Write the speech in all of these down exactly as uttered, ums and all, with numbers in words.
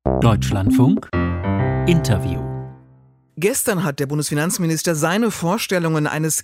Deutschlandfunk Interview. Gestern hat der Bundesfinanzminister seine Vorstellungen eines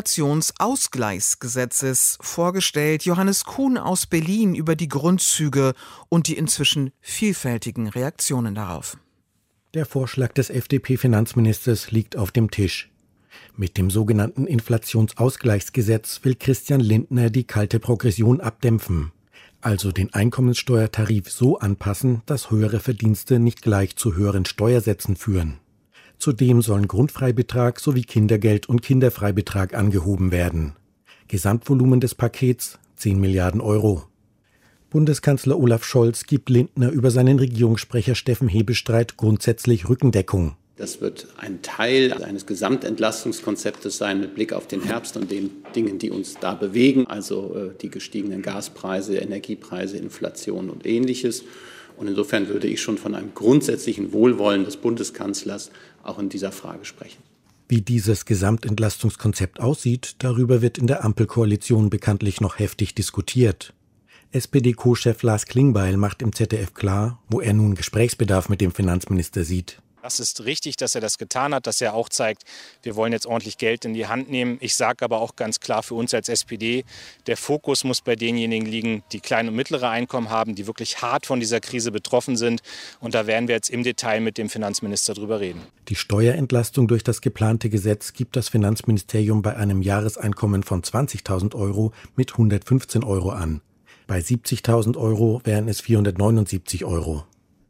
Inflationsausgleichsgesetzes vorgestellt. Johannes Kuhn aus Berlin über die Grundzüge und die inzwischen vielfältigen Reaktionen darauf. Der Vorschlag des F D P-Finanzministers liegt auf dem Tisch. Mit dem sogenannten Inflationsausgleichsgesetz will Christian Lindner die kalte Progression abdämpfen, also den Einkommenssteuertarif so anpassen, dass höhere Verdienste nicht gleich zu höheren Steuersätzen führen. Zudem sollen Grundfreibetrag sowie Kindergeld und Kinderfreibetrag angehoben werden. Gesamtvolumen des Pakets zehn Milliarden Euro. Bundeskanzler Olaf Scholz gibt Lindner über seinen Regierungssprecher Steffen Hebestreit grundsätzlich Rückendeckung. Das wird ein Teil eines Gesamtentlastungskonzeptes sein mit Blick auf den Herbst und den Dingen, die uns da bewegen, also äh, die gestiegenen Gaspreise, Energiepreise, Inflation und Ähnliches. Und insofern würde ich schon von einem grundsätzlichen Wohlwollen des Bundeskanzlers auch in dieser Frage sprechen. Wie dieses Gesamtentlastungskonzept aussieht, darüber wird in der Ampelkoalition bekanntlich noch heftig diskutiert. S P D-Co-Chef Lars Klingbeil macht im Z D F klar, wo er nun Gesprächsbedarf mit dem Finanzminister sieht. Das ist richtig, dass er das getan hat, dass er auch zeigt, wir wollen jetzt ordentlich Geld in die Hand nehmen. Ich sage aber auch ganz klar für uns als S P D, der Fokus muss bei denjenigen liegen, die kleine und mittlere Einkommen haben, die wirklich hart von dieser Krise betroffen sind. Und da werden wir jetzt im Detail mit dem Finanzminister drüber reden. Die Steuerentlastung durch das geplante Gesetz gibt das Finanzministerium bei einem Jahreseinkommen von zwanzigtausend Euro mit hundertfünfzehn Euro an. Bei siebzigtausend Euro wären es vierhundertneunundsiebzig Euro.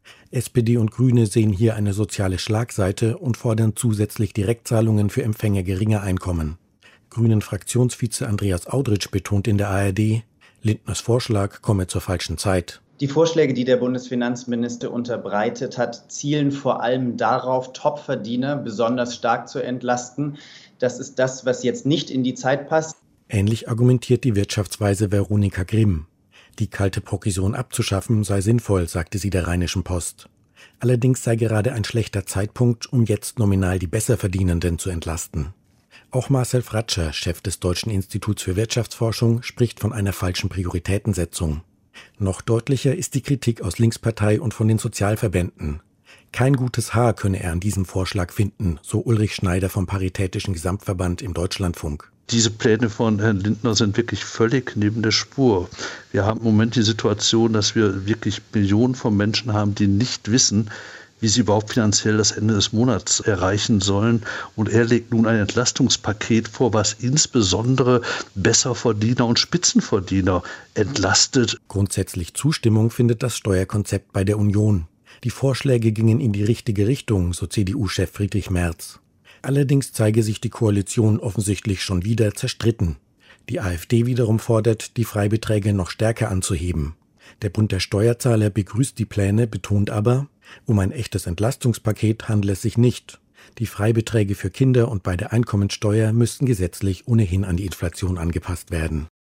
S P D und Grüne sehen hier eine soziale Schlagseite und fordern zusätzlich Direktzahlungen für Empfänger geringer Einkommen. Grünen-Fraktionsvize Andreas Audritsch betont in der A R D, Lindners Vorschlag komme zur falschen Zeit. Die Vorschläge, die der Bundesfinanzminister unterbreitet hat, zielen vor allem darauf, Topverdiener besonders stark zu entlasten. Das ist das, was jetzt nicht in die Zeit passt. Ähnlich argumentiert die Wirtschaftsweise Veronika Grimm. Die kalte Progression abzuschaffen sei sinnvoll, sagte sie der Rheinischen Post. Allerdings sei gerade ein schlechter Zeitpunkt, um jetzt nominal die Besserverdienenden zu entlasten. Auch Marcel Fratscher, Chef des Deutschen Instituts für Wirtschaftsforschung, spricht von einer falschen Prioritätensetzung. Noch deutlicher ist die Kritik aus Linkspartei und von den Sozialverbänden. Kein gutes Haar könne er an diesem Vorschlag finden, so Ulrich Schneider vom Paritätischen Gesamtverband im Deutschlandfunk. Diese Pläne von Herrn Lindner sind wirklich völlig neben der Spur. Wir haben im Moment die Situation, dass wir wirklich Millionen von Menschen haben, die nicht wissen, wie sie überhaupt finanziell das Ende des Monats erreichen sollen. Und er legt nun ein Entlastungspaket vor, was insbesondere Besserverdiener und Spitzenverdiener entlastet. Grundsätzlich Zustimmung findet das Steuerkonzept bei der Union. Die Vorschläge gingen in die richtige Richtung, so C D U-Chef Friedrich Merz. Allerdings zeige sich die Koalition offensichtlich schon wieder zerstritten. Die AfD wiederum fordert, die Freibeträge noch stärker anzuheben. Der Bund der Steuerzahler begrüßt die Pläne, betont aber, um ein echtes Entlastungspaket handle es sich nicht. Die Freibeträge für Kinder und bei der Einkommensteuer müssten gesetzlich ohnehin an die Inflation angepasst werden.